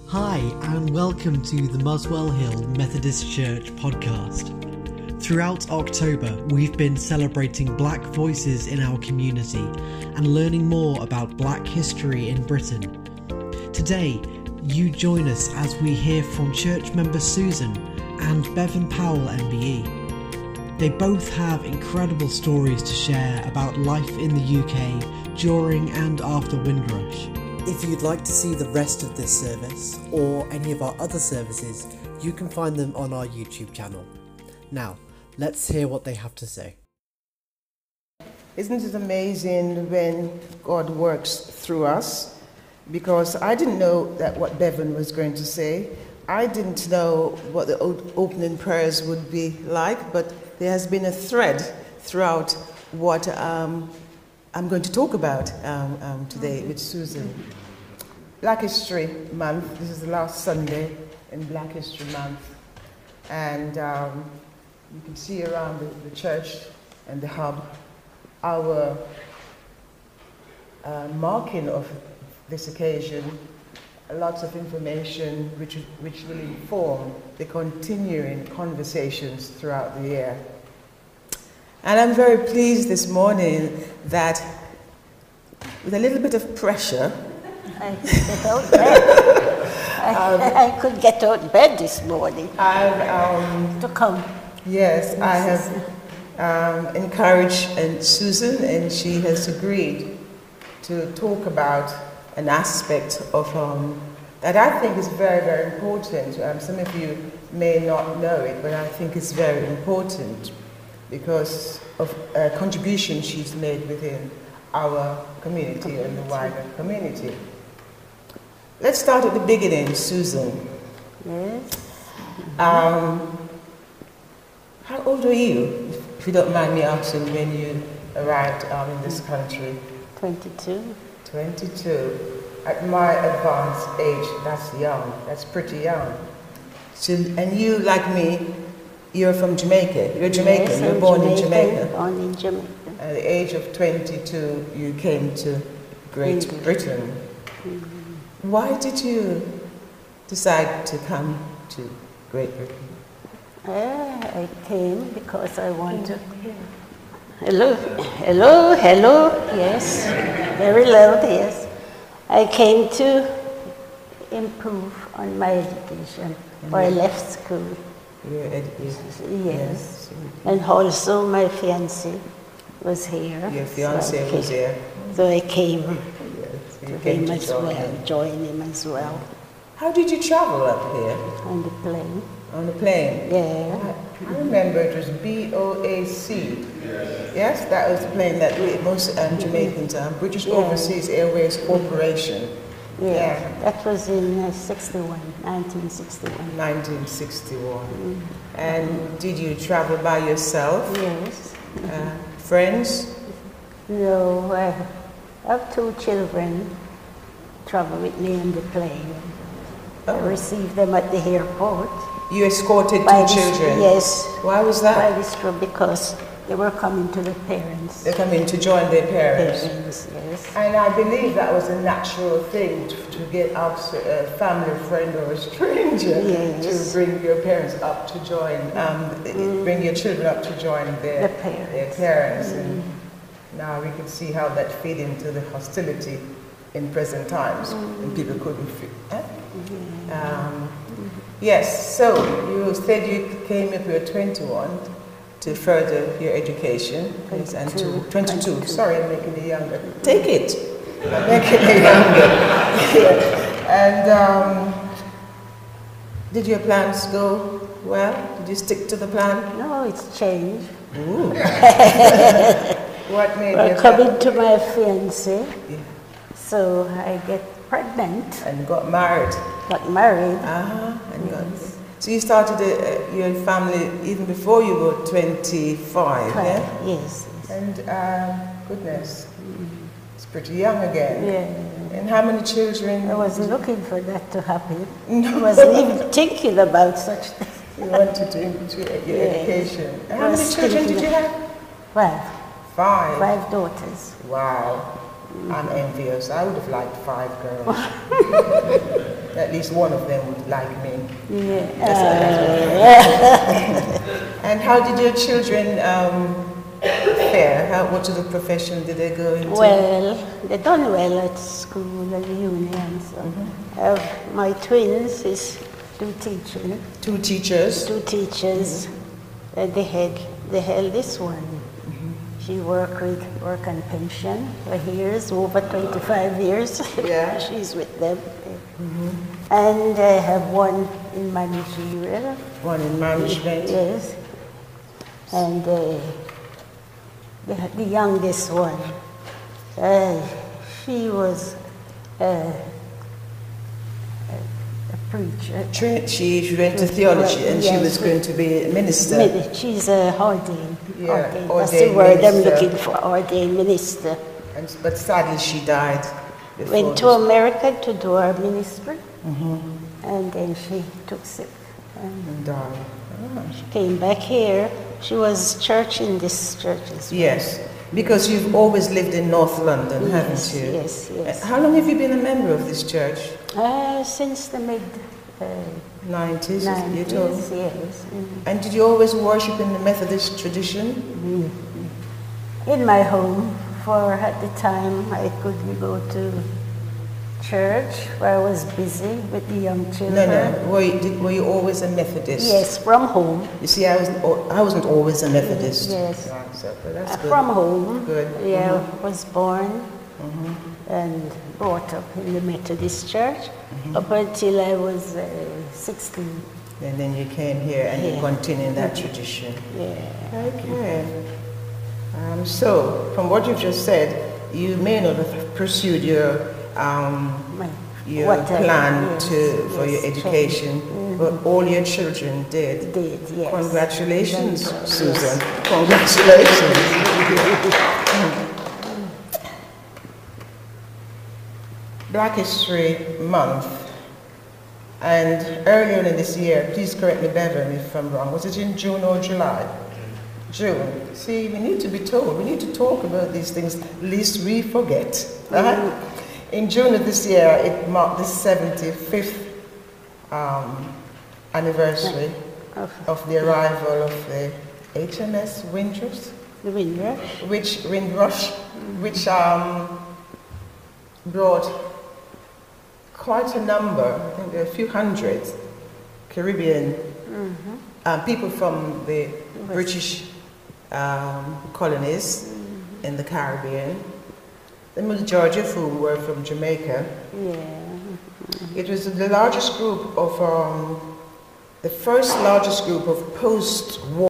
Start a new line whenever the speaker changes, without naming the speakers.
Hi, and welcome to the Muswell Hill Methodist Church podcast. Throughout October, we've been celebrating Black voices in our community and learning more about Black history in Britain. Today, you join us as we hear from church member Susan and Bevan Powell MBE. They both have incredible stories to share about life in the UK during and after Windrush. If you'd like to see the rest of this service or any of our other services, you can find them on our YouTube channel. Now, let's hear what they have to say.
Isn't it amazing when God works through us? Because I didn't know that what Bevan was going to say. I didn't know what the opening prayers would be like, but there has been a thread throughout what I'm going to talk about today with Susan. Black History Month. This is the last Sunday in Black History Month. And you can see around the church and the hub our marking of this occasion, lots of information which will inform the continuing conversations throughout the year. And I'm very pleased this morning that with a little bit of pressure,
I could get out of bed. I could get out of bed this morning to come.
Yes, I have encouraged Susan, and she has agreed to talk about an aspect of that I think is very, very important. Some of you may not know it, but I think it's very important because of a contribution she's made within our community and the wider community. Let's start at the beginning, Susan.
Yes.
How old are you, if you don't mind me asking, when you arrived in this country?
22.
22. At my advanced age, that's young. That's pretty young. So, and you, like me, you're from Jamaica. You're Jamaican.
Yes,
you're born in Jamaica.
Born in Jamaica.
At the age of 22, you came to Great Britain.
Mm-hmm.
Why did you decide to come to Great Britain?
I came because I want to. Hello, hello, hello. Yes, very loud. Yes, I came to improve on my education. Or I left school.
Your education.
Yes, and also my fiancé was here.
Your fiancé was here.
So I came
Yes,
to him as well, join him as well.
How did you travel up here?
On the plane.
On the plane?
Yeah.
I remember it was BOAC. Yes, that was the plane that most Jamaicans, British Overseas Airways Corporation.
Yeah, that was in 1961.
1961. And did you travel by yourself?
Yes.
Friends?
No, I have 2 children travel with me on the plane. I received them at the airport.
You escorted 2 children?
Yes.
Why was that?
By this trip, because they were coming to the parents.
They're coming to join their parents.
Yes.
And I believe that was a natural thing to get out a family friend or a stranger to bring your parents up to join, bring your children up to join their parents. And now we can see how that fed into the hostility in present times when people couldn't fit. Yes, so you said you came up here 21 to further your education. 22. Sorry, I'm making it younger. Take it. I'm making it younger. And did your plans go well? Did you stick to the plan?
No, it's changed.
Ooh. What made you
coming to my fiancé, so I get pregnant.
And got married.
Got married.
So you started your family even before you were 25, yeah?
Yes.
And goodness, it's pretty young again.
Yeah.
And how many children?
I was looking for that to happen. I wasn't even thinking about such things.
You wanted to your education. And how many children did you have?
5. 5 daughters.
Wow. I'm envious. I would have liked 5 girls. at least one of them would like me.
Yeah.
And how did your children fare? What sort of profession did they go into?
Well, they done well at school, at the union. So my twins is two teaching.
Two teachers?
Two teachers. The eldest one, she work and pension for years, over 25 years.
Yeah.
She's with them. And I have one in managerial.
One in management?
Yes. And the youngest one, she was a preacher.
She went to theology and she was going to be a minister.
She's a ordained.
Yeah,
Ordained. That's the word I'm looking for, ordained minister.
But sadly she died.
Went to America to do her ministry, and then she took sick.
And died.
She came back here. She was church in this church as well.
Yes, because you've always lived in North London, haven't you?
Yes, yes.
How long have you been a member of this church?
Since the mid
90s,
90s,
you told me?
yes.
And did you always worship in the Methodist tradition?
In my home, for at the time I couldn't go to church where I was busy with the young children.
No. Were you always a Methodist?
Yes, from home.
You see, I wasn't always a Methodist.
Yes.
Right, so, but that's good.
From home.
Good.
Yeah, was born and brought up in the Methodist church up until I was 16.
And then you came here and you continue that tradition.
Yeah.
Okay. So, from what you've just said, you may not have pursued your plan for your education, but all your children did.
Did, yes.
Congratulations, Susan. Congratulations. Black History Month, and earlier in this year, please correct me, Bevan, if I'm wrong, was it in June or July? June. See, we need to be told, we need to talk about these things, lest we forget. In June of this year, it marked the 75th anniversary of the arrival of the HMS Windrush.
The Windrush.
Which brought quite a number, I think there are a few hundred Caribbean people from the British colonies in the Caribbean, the majority of whom were from Jamaica. It was the largest group of, the first largest group of post-war